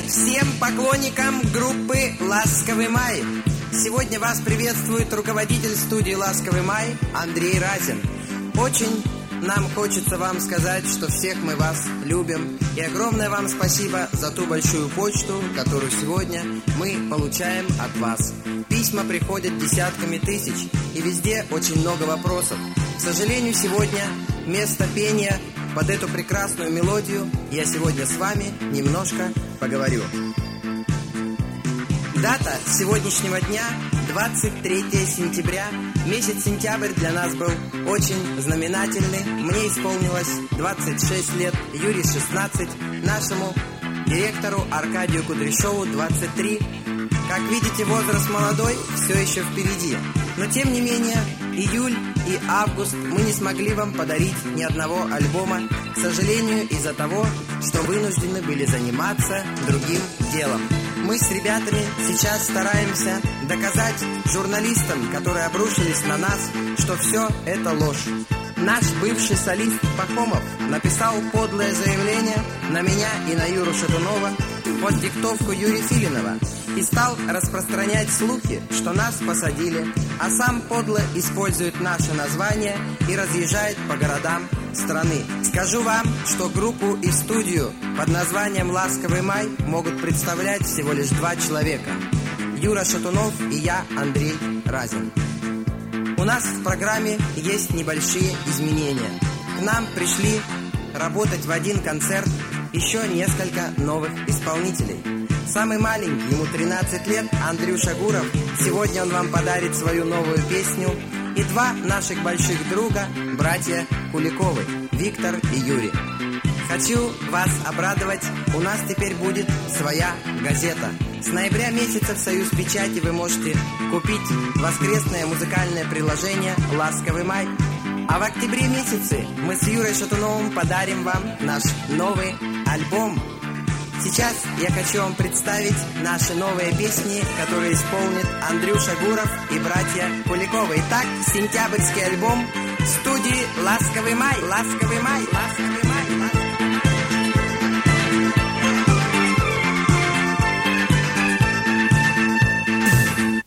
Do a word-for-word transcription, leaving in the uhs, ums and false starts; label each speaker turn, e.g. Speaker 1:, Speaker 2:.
Speaker 1: привет всем поклонникам группы «Ласковый май». Сегодня вас приветствует руководитель студии «Ласковый май» Андрей Разин. Очень нам хочется вам сказать, что всех мы вас любим. И огромное вам спасибо за ту большую почту, которую сегодня мы получаем от вас. Письма приходят десятками тысяч, и везде очень много вопросов. К сожалению, сегодня вместо пения под эту прекрасную мелодию я сегодня с вами немножко поговорю. Дата сегодняшнего дня двадцать третье сентября. Месяц сентябрь для нас был очень знаменательный. Мне исполнилось двадцать шесть лет, Юре шестнадцать, нашему директору Аркадию Кудряшову двадцать три. Как видите, возраст молодой, все еще впереди. Но тем не менее, июль и август мы не смогли вам подарить ни одного альбома, к сожалению, из-за того, что вынуждены были заниматься другим делом. Мы с ребятами сейчас стараемся доказать журналистам, которые обрушились на нас, что все это ложь. Наш бывший солист Пахомов написал подлое заявление на меня и на Юру Шатунова под диктовку Юрия Филинова и стал распространять слухи, что нас посадили, а сам подло использует наше название и разъезжает по городам страны. Скажу вам, что группу и студию под названием «Ласковый май» могут представлять всего лишь два человека: Юра Шатунов и я, Андрей Разин. У нас в программе есть небольшие изменения. К нам пришли работать в один концерт еще несколько новых исполнителей. Самый маленький, ему тринадцать лет, Андрюша Гуров. Сегодня он вам подарит свою новую песню. И два наших больших друга, братья Куликовы, Виктор и Юрий. Хочу вас обрадовать, у нас теперь будет своя газета. С ноября месяца в Союз Печати вы можете купить воскресное музыкальное приложение «Ласковый май». А в октябре месяце мы с Юрой Шатуновым подарим вам наш новый альбом. Сейчас я хочу вам представить наши новые песни, которые исполнит Андрюша Гуров и братья Куликовы. Итак, сентябрьский альбом в студии «Ласковый май». «Ласковый май», «Ласковый май».